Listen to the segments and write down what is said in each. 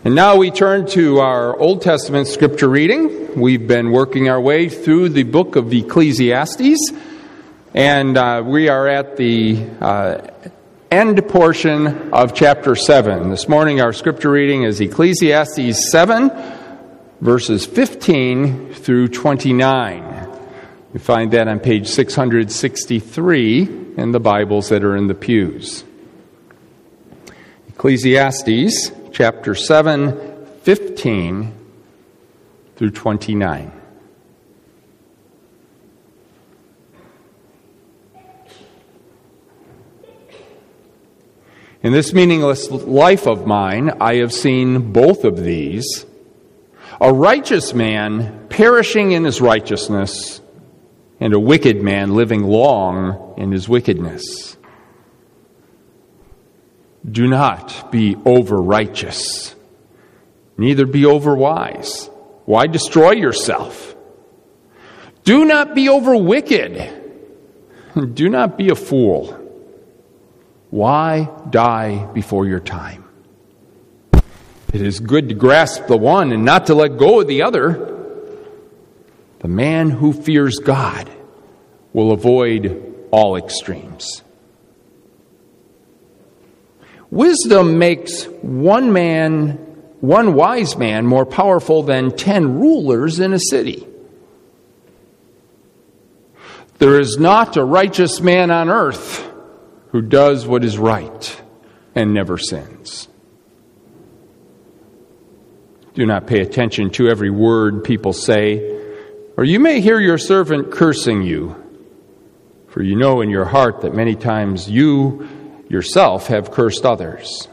And now we turn to our Old Testament scripture reading. We've been working our way through the book of Ecclesiastes, and we are at the end portion of chapter 7. This morning our scripture reading is Ecclesiastes 7, verses 15 through 29. You find that on page 663 in the Bibles that are in the pews. Ecclesiastes chapter 7, 15 through 29. In this meaningless life of mine, I have seen both of these. A righteous man perishing in his righteousness, and a wicked man living long in his wickedness. Do not be over-righteous, neither be over-wise. Why destroy yourself? Do not be over-wicked. Do not be a fool. Why die before your time? It is good to grasp the one and not to let go of the other. The man who fears God will avoid all extremes. Wisdom makes one wise man more powerful than 10 rulers in a city. There is not a righteous man on earth who does what is right and never sins. Do not pay attention to every word people say, or you may hear your servant cursing you, for you know in your heart that many times you yourself have cursed others.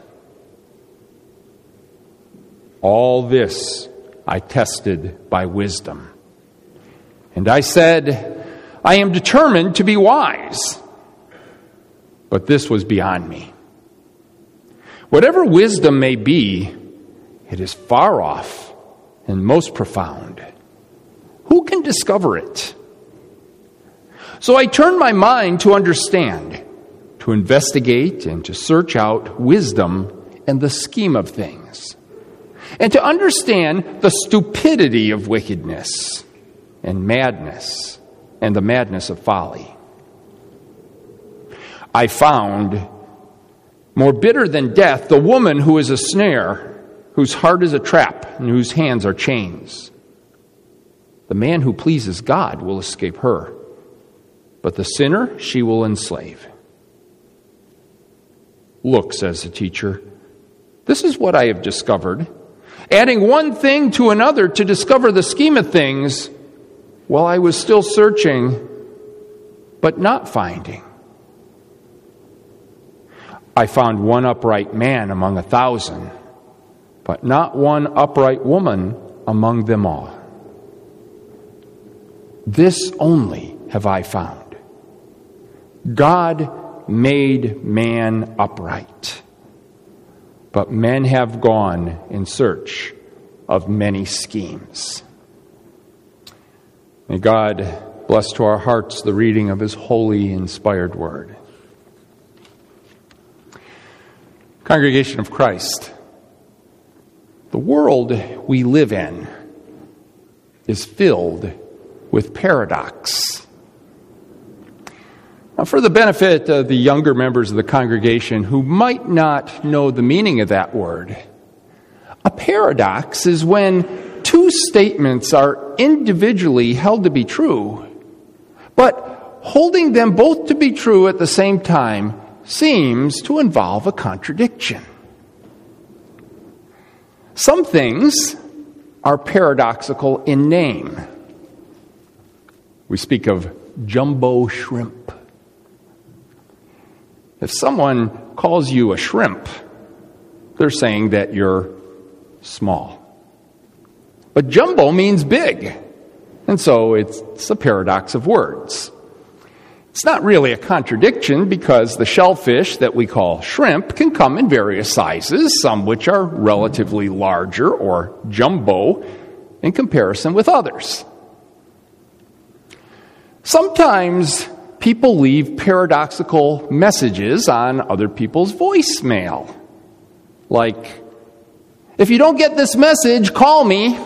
All this I tested by wisdom. And I said, I am determined to be wise. But this was beyond me. Whatever wisdom may be, it is far off and most profound. Who can discover it? So I turned my mind to understand, to investigate and to search out wisdom and the scheme of things, and to understand the stupidity of wickedness and madness and the madness of folly. I found, more bitter than death, the woman who is a snare, whose heart is a trap, and whose hands are chains. The man who pleases God will escape her, but the sinner she will enslave. Look, says the teacher, this is what I have discovered. Adding one thing to another to discover the scheme of things, while I was still searching, but not finding. I found one upright man among 1,000, but not one upright woman among them all. This only have I found. God made man upright, but men have gone in search of many schemes. May God bless to our hearts the reading of His holy, inspired word. Congregation of Christ, the world we live in is filled with paradox. Now, for the benefit of the younger members of the congregation who might not know the meaning of that word, a paradox is when two statements are individually held to be true, but holding them both to be true at the same time seems to involve a contradiction. Some things are paradoxical in name. We speak of jumbo shrimp. If someone calls you a shrimp, they're saying that you're small. But jumbo means big, and so it's a paradox of words. It's not really a contradiction because the shellfish that we call shrimp can come in various sizes, some which are relatively larger or jumbo in comparison with others. Sometimes people leave paradoxical messages on other people's voicemail, like, If you don't get this message, call me.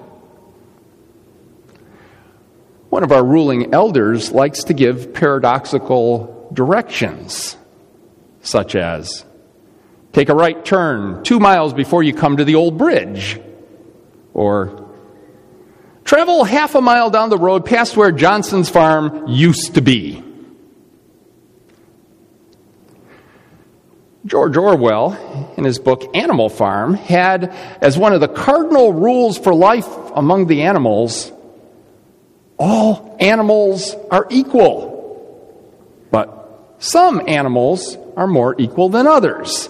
One of our ruling elders likes to give paradoxical directions, such as, take a right turn 2 miles before you come to the old bridge, or travel half a mile down the road past where Johnson's farm used to be. George Orwell, in his book Animal Farm, had as one of the cardinal rules for life among the animals, all animals are equal, but some animals are more equal than others.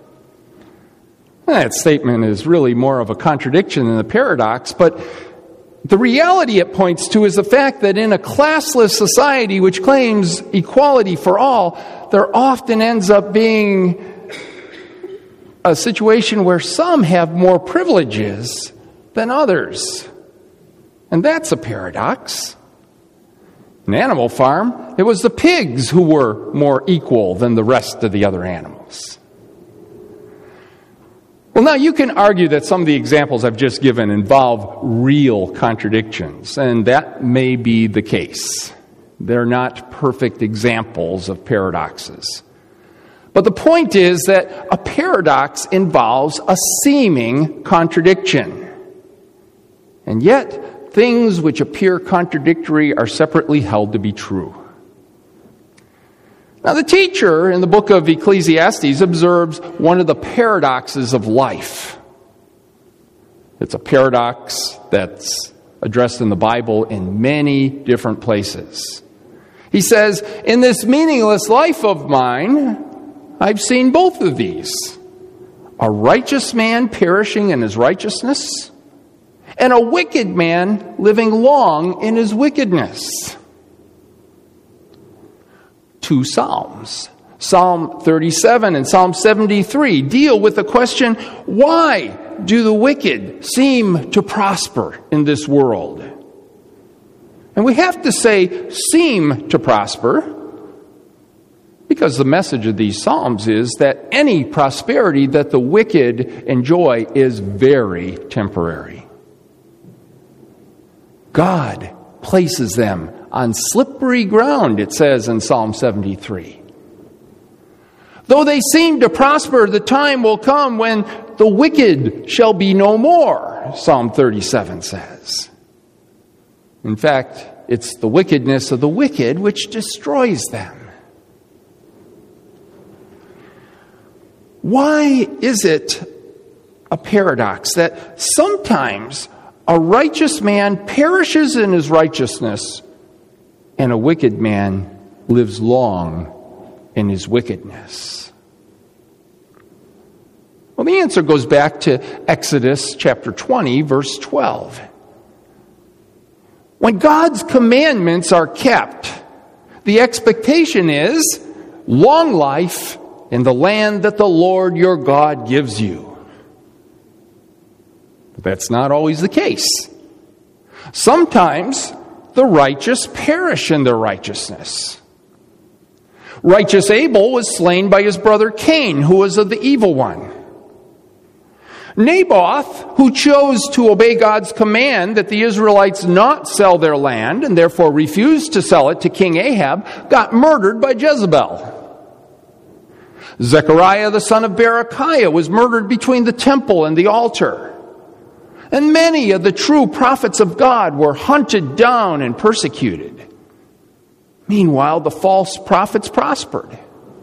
That statement is really more of a contradiction than a paradox, but the reality it points to is the fact that in a classless society which claims equality for all, there often ends up being a situation where some have more privileges than others. And that's a paradox. In Animal Farm, it was the pigs who were more equal than the rest of the other animals. Well, now you can argue that some of the examples I've just given involve real contradictions, and that may be the case. They're not perfect examples of paradoxes. But the point is that a paradox involves a seeming contradiction. And yet, things which appear contradictory are separately held to be true. Now, the teacher in the book of Ecclesiastes observes one of the paradoxes of life. It's a paradox that's addressed in the Bible in many different places. He says, in this meaningless life of mine, I've seen both of these. A righteous man perishing in his righteousness, and a wicked man living long in his wickedness. 2 Psalms, Psalm 37 and Psalm 73, deal with the question, why do the wicked seem to prosper in this world? And we have to say seem to prosper, because the message of these Psalms is that any prosperity that the wicked enjoy is very temporary. God places them on slippery ground, it says in Psalm 73. Though they seem to prosper, the time will come when the wicked shall be no more, Psalm 37 says. In fact, it's the wickedness of the wicked which destroys them. Why is it a paradox that sometimes a righteous man perishes in his righteousness and a wicked man lives long in his wickedness? Well, the answer goes back to Exodus chapter 20, verse 12. When God's commandments are kept, the expectation is long life in the land that the Lord your God gives you. But that's not always the case. Sometimes the righteous perish in their righteousness. Righteous Abel was slain by his brother Cain, who was of the evil one. Naboth, who chose to obey God's command that the Israelites not sell their land and therefore refused to sell it to King Ahab, got murdered by Jezebel. Zechariah, the son of Berechiah, was murdered between the temple and the altar. And many of the true prophets of God were hunted down and persecuted. Meanwhile, the false prophets prospered.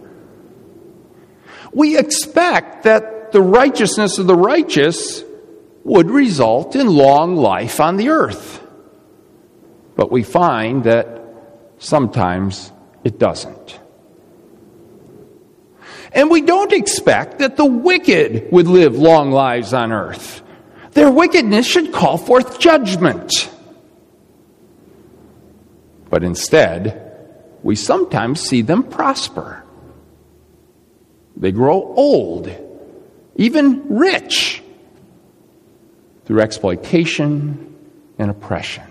We expect that the righteousness of the righteous would result in long life on the earth. But we find that sometimes it doesn't. And we don't expect that the wicked would live long lives on earth. Their wickedness should call forth judgment. But instead, we sometimes see them prosper. They grow old, even rich, through exploitation and oppression.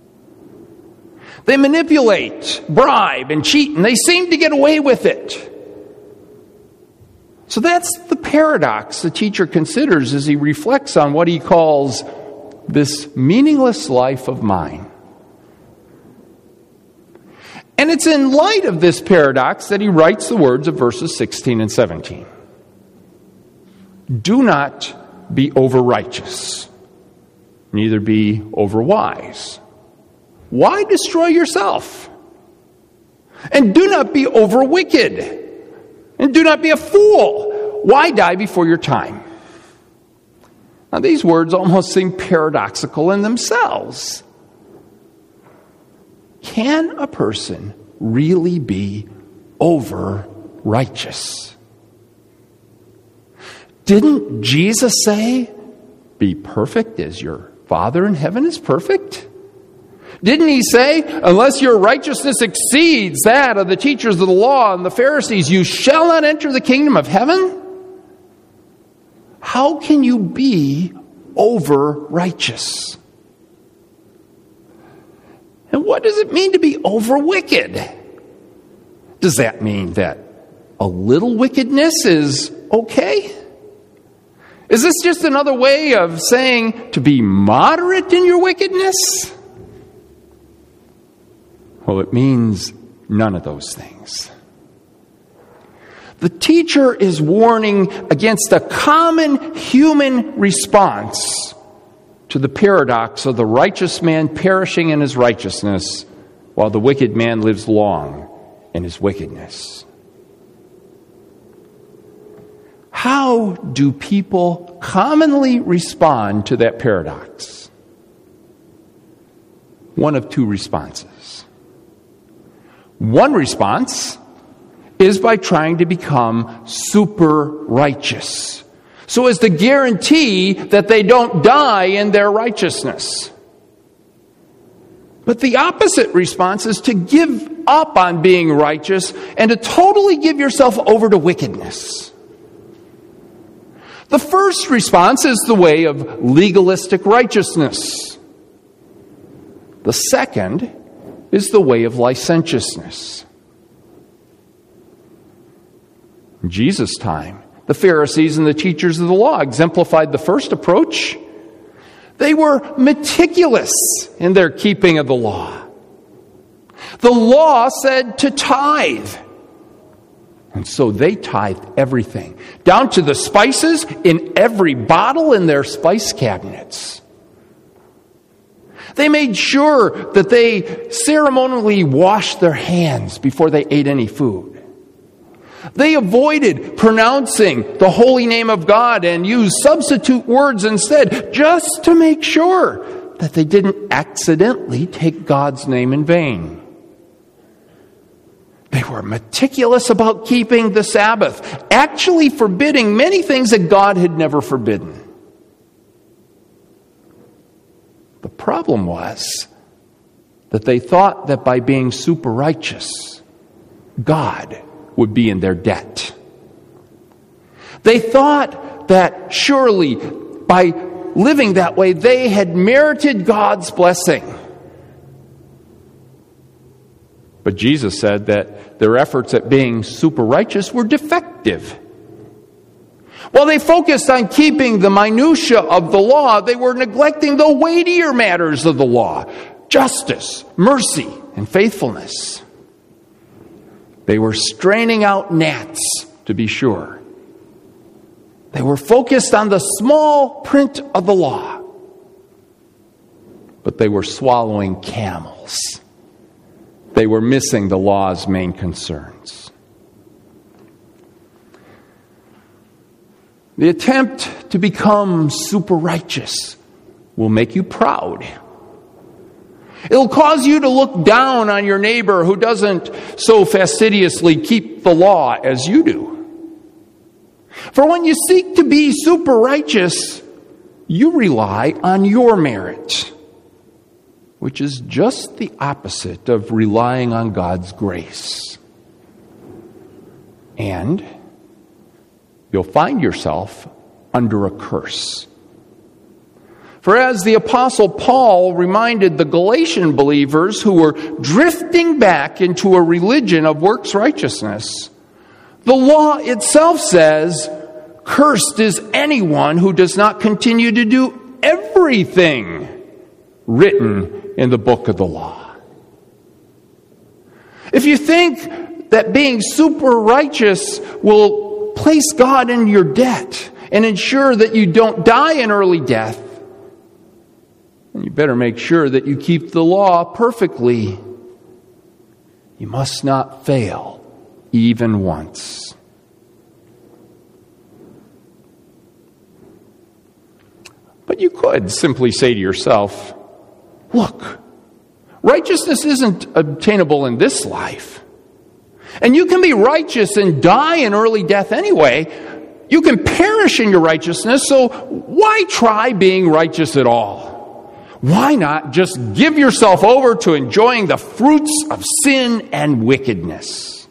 They manipulate, bribe, and cheat, and they seem to get away with it. So that's the paradox the teacher considers as he reflects on what he calls this meaningless life of mine. And it's in light of this paradox that he writes the words of verses 16 and 17. Do not be over-righteous, neither be over-wise. Why destroy yourself? And do not be over-wicked. And do not be a fool. Why die before your time? Now, these words almost seem paradoxical in themselves. Can a person really be over-righteous? Didn't Jesus say, be perfect as your Father in heaven is perfect? Didn't he say, unless your righteousness exceeds that of the teachers of the law and the Pharisees, you shall not enter the kingdom of heaven? How can you be over-righteous? And what does it mean to be over-wicked? Does that mean that a little wickedness is okay? Is this just another way of saying to be moderate in your wickedness? Well, it means none of those things. The teacher is warning against a common human response to the paradox of the righteous man perishing in his righteousness while the wicked man lives long in his wickedness. How do people commonly respond to that paradox? One of two responses. One response is by trying to become super righteous, so as to guarantee that they don't die in their righteousness. But the opposite response is to give up on being righteous and to totally give yourself over to wickedness. The first response is the way of legalistic righteousness. The second is the way of licentiousness. In Jesus' time, the Pharisees and the teachers of the law exemplified the first approach. They were meticulous in their keeping of the law. The law said to tithe. And so they tithed everything, down to the spices in every bottle in their spice cabinets. They made sure that they ceremonially washed their hands before they ate any food. They avoided pronouncing the holy name of God and used substitute words instead, just to make sure that they didn't accidentally take God's name in vain. They were meticulous about keeping the Sabbath, actually forbidding many things that God had never forbidden. The problem was that they thought that by being super righteous, God would be in their debt. They thought that surely by living that way, they had merited God's blessing. But Jesus said that their efforts at being super righteous were defective. While they focused on keeping the minutiae of the law, they were neglecting the weightier matters of the law: justice, mercy, and faithfulness. They were straining out gnats, to be sure. They were focused on the small print of the law, but they were swallowing camels. They were missing the law's main concerns. The attempt to become super righteous will make you proud. It'll cause you to look down on your neighbor who doesn't so fastidiously keep the law as you do. For when you seek to be super righteous, you rely on your merit, which is just the opposite of relying on God's grace. And you'll find yourself under a curse. For as the Apostle Paul reminded the Galatian believers who were drifting back into a religion of works righteousness, The law itself says, "Cursed is anyone who does not continue to do everything written in the book of the law." If you think that being super righteous will place God in your debt and ensure that you don't die an early death, then you better make sure that you keep the law perfectly. You must not fail even once. But you could simply say to yourself, look, righteousness isn't obtainable in this life. And you can be righteous and die an early death anyway. You can perish in your righteousness, so why try being righteous at all? Why not just give yourself over to enjoying the fruits of sin and wickedness?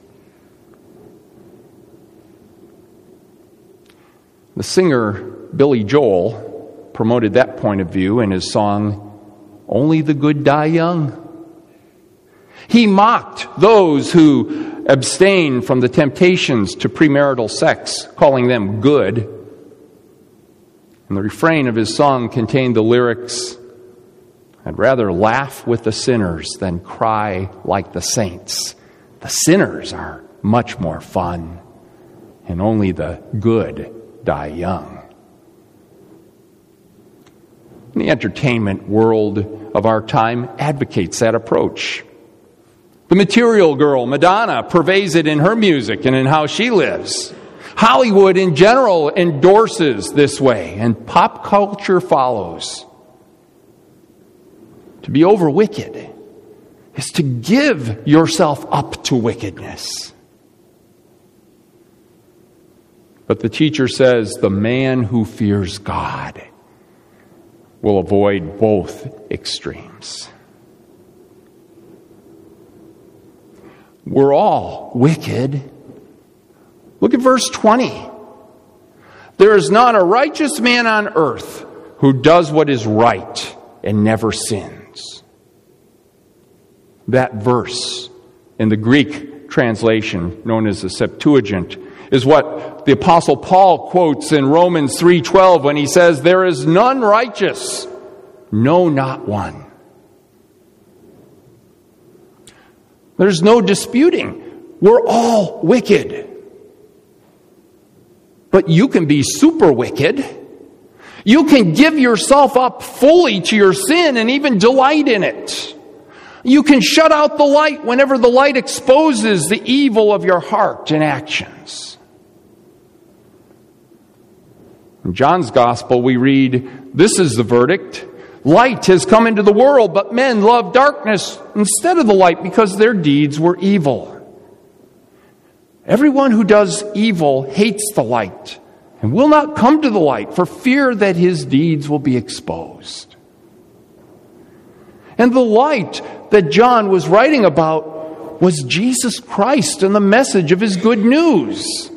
The singer Billy Joel promoted that point of view in his song, "Only the Good Die Young." He mocked those who abstain from the temptations to premarital sex, calling them good. And the refrain of his song contained the lyrics, "I'd rather laugh with the sinners than cry like the saints. The sinners are much more fun, and only the good die young." The entertainment world of our time advocates that approach. The material girl, Madonna, purveys it in her music and in how she lives. Hollywood in general endorses this way, and pop culture follows. To be over wicked is to give yourself up to wickedness. But the teacher says the man who fears God will avoid both extremes. We're all wicked. Look at verse 20. "There is not a righteous man on earth who does what is right and never sins." That verse in the Greek translation known as the Septuagint is what the Apostle Paul quotes in Romans 3:12 when he says, "There is none righteous, no, not one." There's no disputing. We're all wicked. But you can be super wicked. You can give yourself up fully to your sin and even delight in it. You can shut out the light whenever the light exposes the evil of your heart and actions. In John's Gospel, we read, "This is the verdict. Light has come into the world, but men love darkness instead of the light because their deeds were evil. Everyone who does evil hates the light and will not come to the light for fear that his deeds will be exposed." And the light that John was writing about was Jesus Christ and the message of his good news.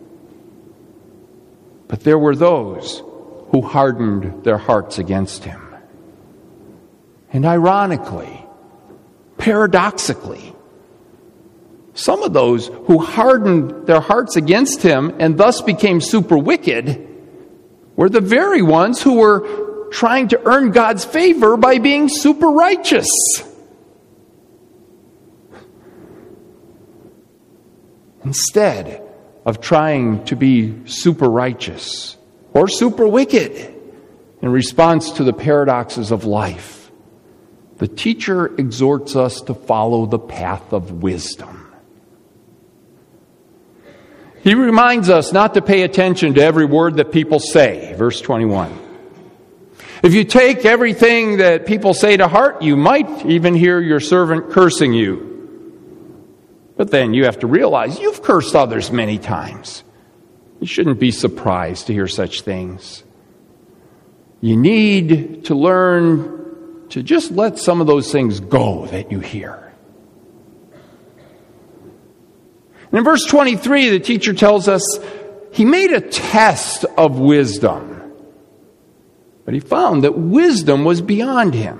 But there were those who hardened their hearts against him. And ironically, paradoxically, some of those who hardened their hearts against him and thus became super wicked were the very ones who were trying to earn God's favor by being super righteous. Instead of trying to be super righteous or super wicked in response to the paradoxes of life, the teacher exhorts us to follow the path of wisdom. He reminds us not to pay attention to every word that people say. Verse 21. If you take everything that people say to heart, you might even hear your servant cursing you. But then you have to realize you've cursed others many times. You shouldn't be surprised to hear such things. You need to learn to just let some of those things go that you hear. And in verse 23, the teacher tells us he made a test of wisdom. But he found that wisdom was beyond him.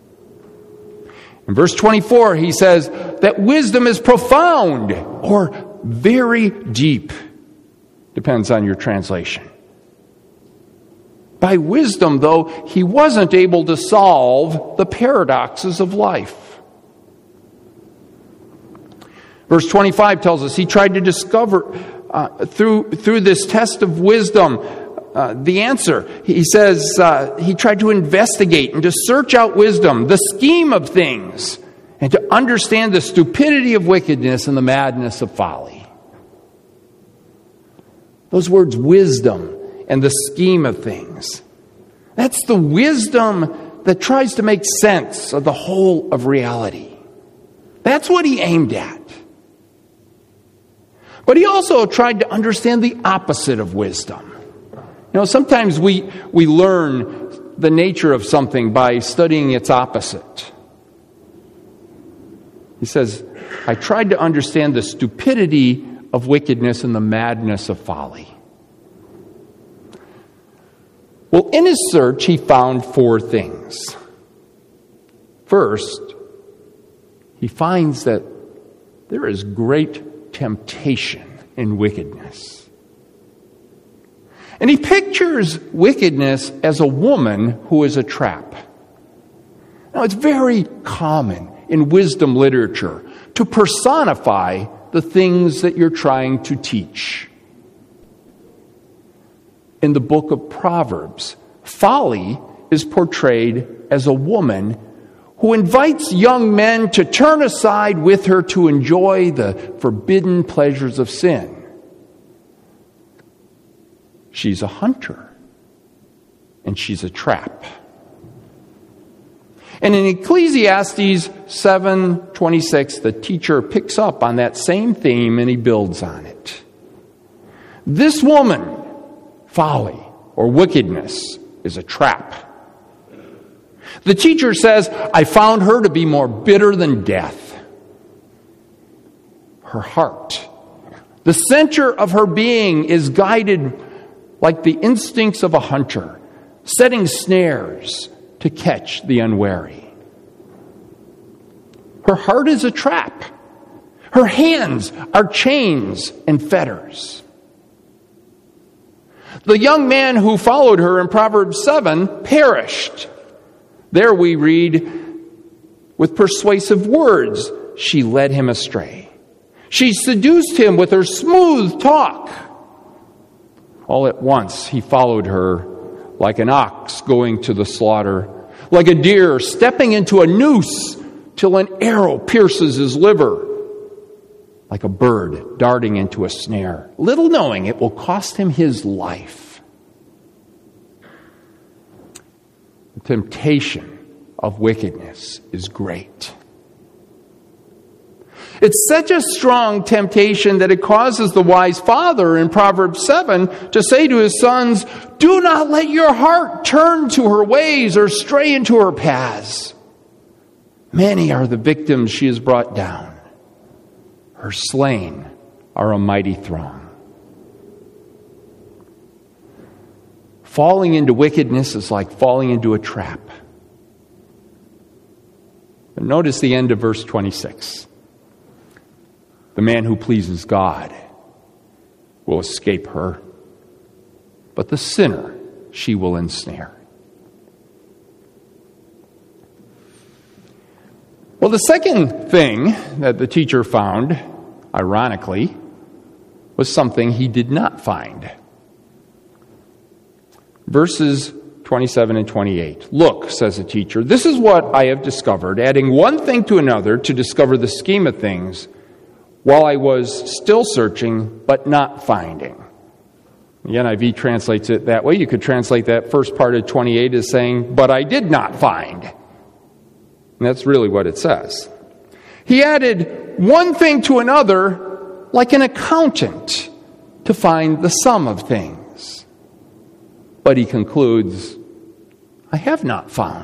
In verse 24, he says that wisdom is profound or very deep. Depends on your translation. By wisdom, though, he wasn't able to solve the paradoxes of life. Verse 25 tells us he tried to discover through this test of wisdom the answer. He says he tried to investigate and to search out wisdom, the scheme of things, and to understand the stupidity of wickedness and the madness of folly. Those words, wisdom and the scheme of things. That's the wisdom that tries to make sense of the whole of reality. That's what he aimed at. But he also tried to understand the opposite of wisdom. Sometimes we learn the nature of something by studying its opposite. He says, I tried to understand the stupidity of wickedness and the madness of folly. Well, in his search, he found 4 things. First, he finds that there is great temptation in wickedness. And he pictures wickedness as a woman who is a trap. Now, it's very common in wisdom literature to personify the things that you're trying to teach. In the book of Proverbs, folly is portrayed as a woman who invites young men to turn aside with her to enjoy the forbidden pleasures of sin. She's a hunter, and she's a trap. And in Ecclesiastes 7:26, the teacher picks up on that same theme and he builds on it. This woman, folly or wickedness, is a trap. The teacher says, I found her to be more bitter than death. Her heart, the center of her being, is guided like the instincts of a hunter, setting snares to catch the unwary. Her heart is a trap. Her hands are chains and fetters. The young man who followed her in Proverbs 7 perished. There we read, with persuasive words, she led him astray. She seduced him with her smooth talk. All at once he followed her like an ox going to the slaughter, like a deer stepping into a noose till an arrow pierces his liver, like a bird darting into a snare, little knowing it will cost him his life. The temptation of wickedness is great. It's such a strong temptation that it causes the wise father in Proverbs 7 to say to his sons, do not let your heart turn to her ways or stray into her paths. Many are the victims she has brought down. Her slain are a mighty throng. Falling into wickedness is like falling into a trap. But notice the end of verse 26. The man who pleases God will escape her, but the sinner she will ensnare. Well, the second thing that the teacher found, ironically, was something he did not find. Verses 27 and 28. Look, says the teacher, this is what I have discovered, adding one thing to another to discover the scheme of things, while I was still searching, but not finding. The NIV translates it that way. You could translate that first part of 28 as saying, but I did not find. And that's really what it says. He added one thing to another like an accountant to find the sum of things. But he concludes, I have not found.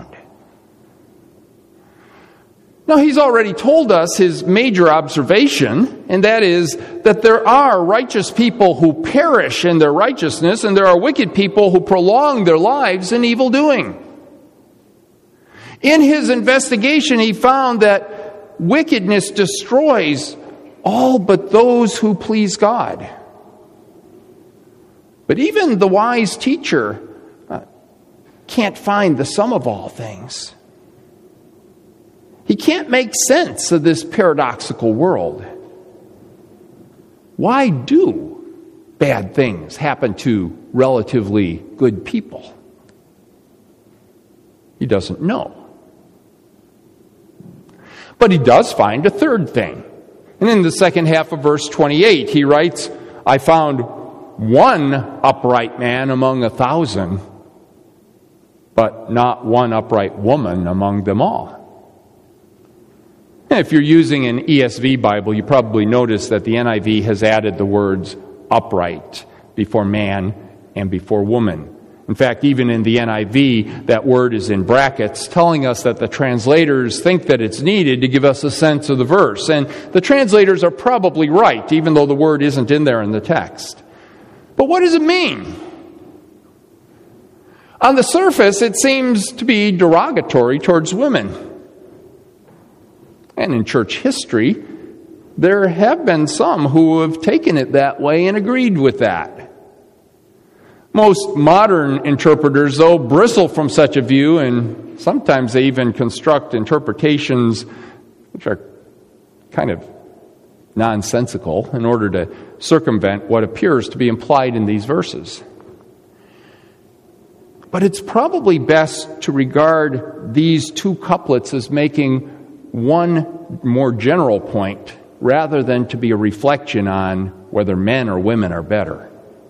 Now, he's already told us his major observation, and that is that there are righteous people who perish in their righteousness, and there are wicked people who prolong their lives in evil doing. In his investigation, he found that wickedness destroys all but those who please God. But even the wise teacher can't find the sum of all things. He can't make sense of this paradoxical world. Why do bad things happen to relatively good people? He doesn't know. But he does find a third thing. And in the second half of verse 28, he writes, I found one upright man among 1,000, but not one upright woman among them all. And if you're using an ESV Bible, you probably notice that the NIV has added the words upright before man and before woman. In fact, even in the NIV, that word is in brackets, telling us that the translators think that it's needed to give us a sense of the verse. And the translators are probably right, even though the word isn't in there in the text. But what does it mean? On the surface, it seems to be derogatory towards women. And in church history, there have been some who have taken it that way and agreed with that. Most modern interpreters, though, bristle from such a view, and sometimes they even construct interpretations which are kind of nonsensical in order to circumvent what appears to be implied in these verses. But it's probably best to regard these two couplets as making one more general point rather than to be a reflection on whether men or women are better.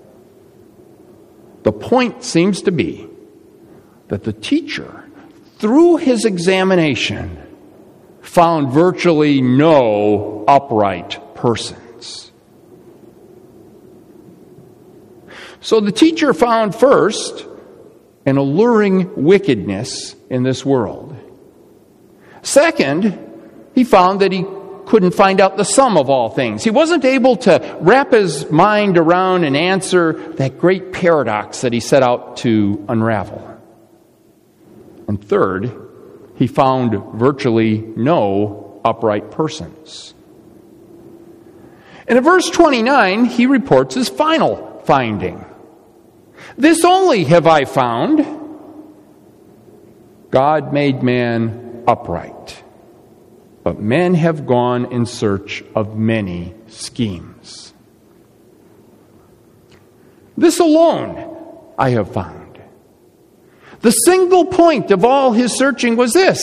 The point seems to be that the teacher, through his examination, found virtually no upright persons. So the teacher found first an alluring wickedness in this world. Second, he found that he couldn't find out the sum of all things. He wasn't able to wrap his mind around and answer that great paradox that he set out to unravel. And third, he found virtually no upright persons. And in verse 29, he reports his final finding. This only have I found: God made man upright, but men have gone in search of many schemes. This alone I have found. The single point of all his searching was this: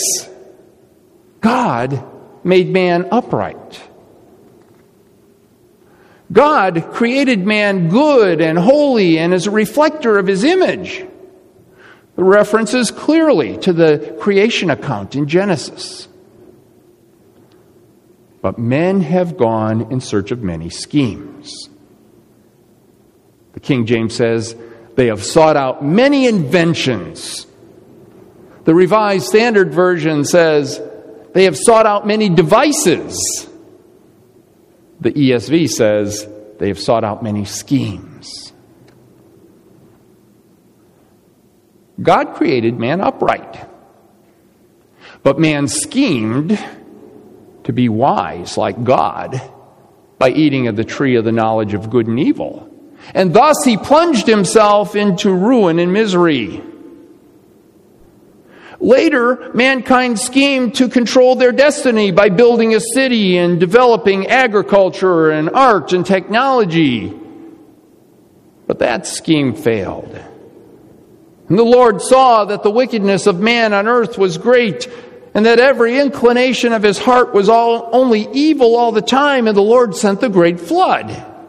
God made man upright. God created man good and holy and as a reflector of his image. The reference is clearly to the creation account in Genesis. But men have gone in search of many schemes. The King James says, they have sought out many inventions. The Revised Standard Version says, they have sought out many devices. The ESV says, they have sought out many schemes. God created man upright. But man schemed to be wise like God by eating of the tree of the knowledge of good and evil. And thus he plunged himself into ruin and misery. Later, mankind schemed to control their destiny by building a city and developing agriculture and art and technology. But that scheme failed. And the Lord saw that the wickedness of man on earth was great, and that every inclination of his heart was only evil all the time, and the Lord sent the great flood.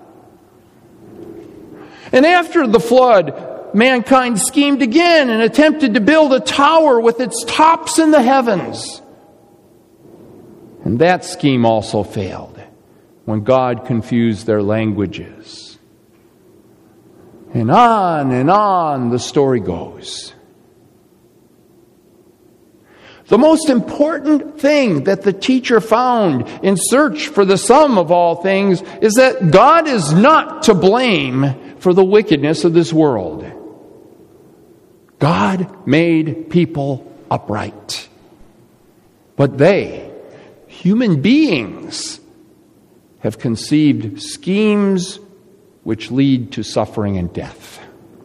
And after the flood, mankind schemed again and attempted to build a tower with its tops in the heavens. And that scheme also failed when God confused their languages. And on the story goes. The most important thing that the teacher found in search for the sum of all things is that God is not to blame for the wickedness of this world. God made people upright. But they, human beings, have conceived schemes which lead to suffering and death.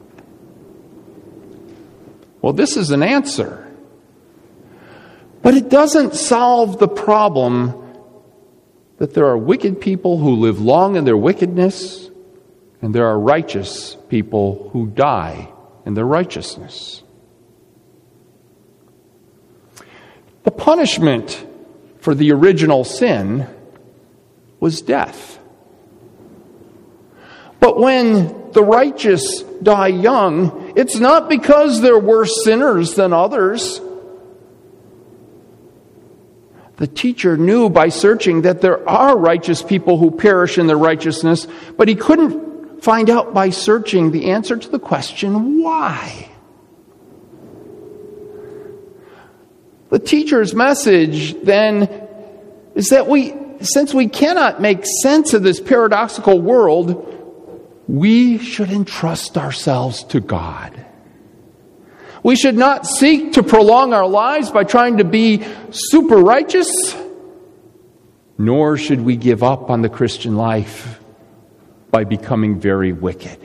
Well, this is an answer. But it doesn't solve the problem that there are wicked people who live long in their wickedness, and there are righteous people who die in their righteousness. The punishment for the original sin was death. But when the righteous die young, it's not because they're worse sinners than others. The teacher knew by searching that there are righteous people who perish in their righteousness, but he couldn't find out by searching the answer to the question, why? The teacher's message then is that since we cannot make sense of this paradoxical world, we should entrust ourselves to God. We should not seek to prolong our lives by trying to be super righteous, nor should we give up on the Christian life by becoming very wicked.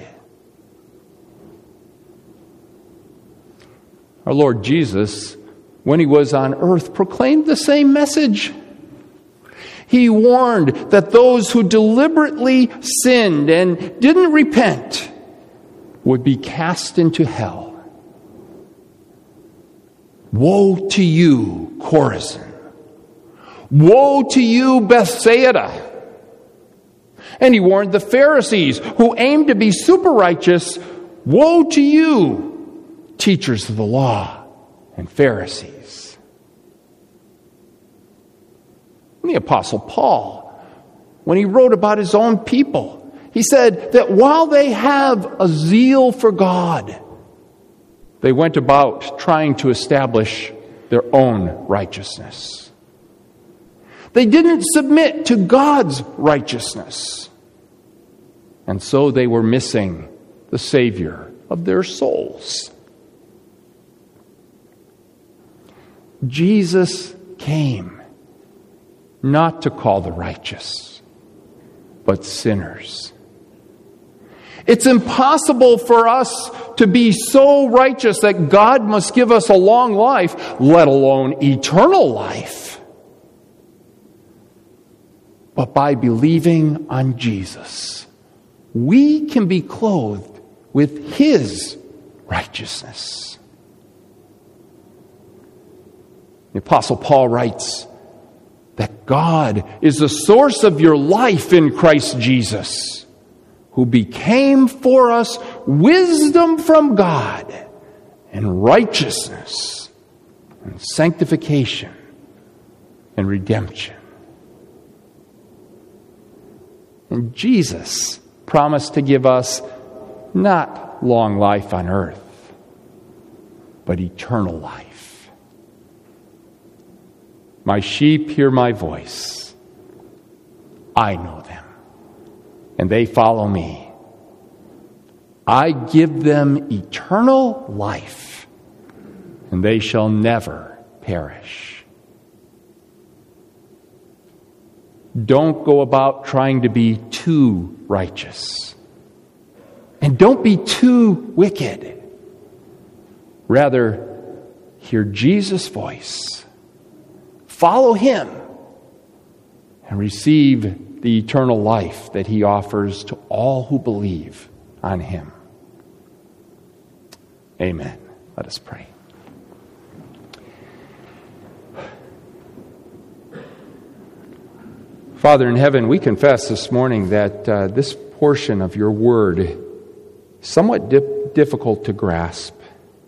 Our Lord Jesus, when he was on earth, proclaimed the same message. He warned that those who deliberately sinned and didn't repent would be cast into hell. Woe to you, Chorazin! Woe to you, Bethsaida! And he warned the Pharisees who aimed to be super righteous, woe to you, teachers of the law and Pharisees. And the Apostle Paul, when he wrote about his own people, he said that while they have a zeal for God, they went about trying to establish their own righteousness. They didn't submit to God's righteousness. And so they were missing the Savior of their souls. Jesus came not to call the righteous, but sinners. It's impossible for us to be so righteous that God must give us a long life, let alone eternal life. But by believing on Jesus, we can be clothed with His righteousness. The Apostle Paul writes that God is the source of your life in Christ Jesus, who became for us wisdom from God and righteousness and sanctification and redemption. And Jesus promised to give us not long life on earth, but eternal life. My sheep hear my voice. I know them, and they follow me. I give them eternal life, and they shall never perish. Don't go about trying to be too righteous. And don't be too wicked. Rather, hear Jesus' voice. Follow Him and receive the eternal life that He offers to all who believe on Him. Amen. Let us pray. Father in heaven, we confess this morning that this portion of your word is somewhat difficult to grasp.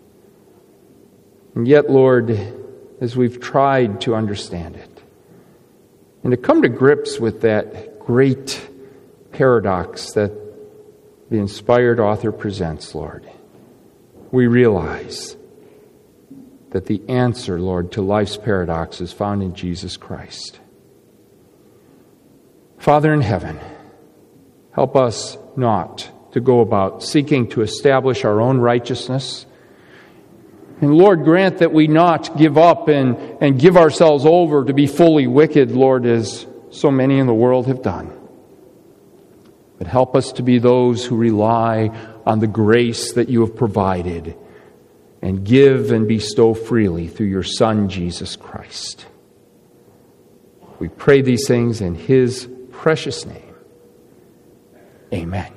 And yet, Lord, as we've tried to understand it and to come to grips with that great paradox that the inspired author presents, Lord, we realize that the answer, Lord, to life's paradox is found in Jesus Christ. Father in heaven, help us not to go about seeking to establish our own righteousness. And Lord, grant that we not give up and give ourselves over to be fully wicked, Lord, as so many in the world have done. but help us to be those who rely on the grace that you have provided and give and bestow freely through your Son, Jesus Christ. We pray these things in his precious name. Amen.